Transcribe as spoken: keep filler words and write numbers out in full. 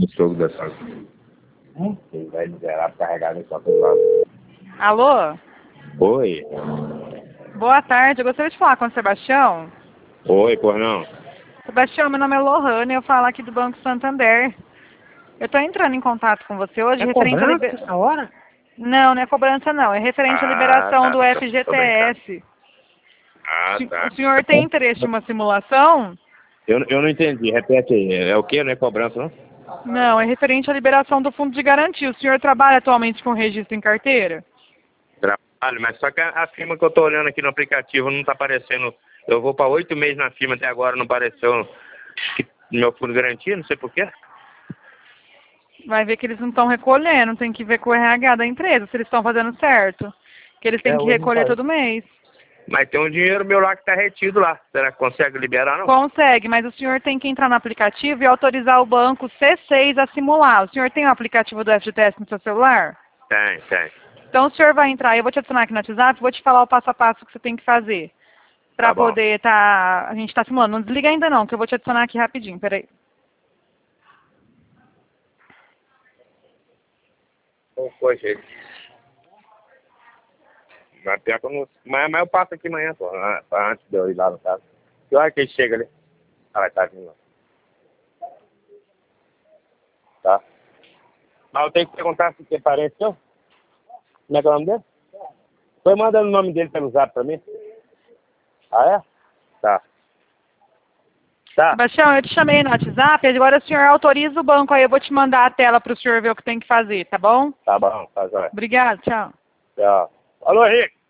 do jogo dessa. Hum? Ele vai liberar pra carregar nesse outro lado. Alô? Oi. Boa tarde, eu gostaria de falar com o Sebastião. Oi, por não? Sebastião, meu nome é Lohane e eu falo aqui do Banco Santander. Eu estou entrando em contato com você hoje É referente à cobrança liber... essa hora? Não, não é cobrança não, é referente à Ah, liberação tá. do Tô, F G tô T brincando. S. Ah, tá. O senhor tem interesse em uma simulação? Eu, eu não entendi, repete aí. É o quê? Não é cobrança, não? Não, é referente à liberação do fundo de garantia. O senhor trabalha atualmente com registro em carteira? Trabalho, mas só que a, a firma que eu tô olhando aqui no aplicativo não tá aparecendo. Eu vou para oito meses na firma, até agora não apareceu que, meu fundo de garantia, não sei por quê. Vai ver que eles não estão recolhendo, tem que ver com o R H da empresa, se eles estão fazendo certo. Que eles têm É, que hoje não recolher faz. todo mês. Mas tem um dinheiro meu lá que tá retido lá. Será que consegue liberar, não? Consegue, mas o senhor tem que entrar no aplicativo e autorizar o banco C seis a simular. O senhor tem o aplicativo do F G T S no seu celular? Tem, tem. Então o senhor vai entrar, eu vou te adicionar aqui no WhatsApp, vou te falar o passo a passo que você tem que fazer. Pra Tá bom. poder tá. A gente tá simulando. Não desliga ainda não, que eu vou te adicionar aqui rapidinho, peraí. Não foi, gente. Mas pior que eu não... Mas, mas eu passo aqui amanhã, pô. Antes de eu ir lá no caso. Que hora que ele chega ali? Ah, vai estar vindo lá. Tá. Mas eu tenho que perguntar se apareceu. Como é que é o nome dele? Foi mandando o nome dele pelo zap pra mim. Ah, é? Tá. Tá. Sebastião, eu te chamei no WhatsApp, agora o senhor autoriza o banco aí, eu vou te mandar a tela pro senhor ver o que tem que fazer, tá bom? Tá bom, tá jóia. Obrigado, tchau. Tchau. Alô, Henrique.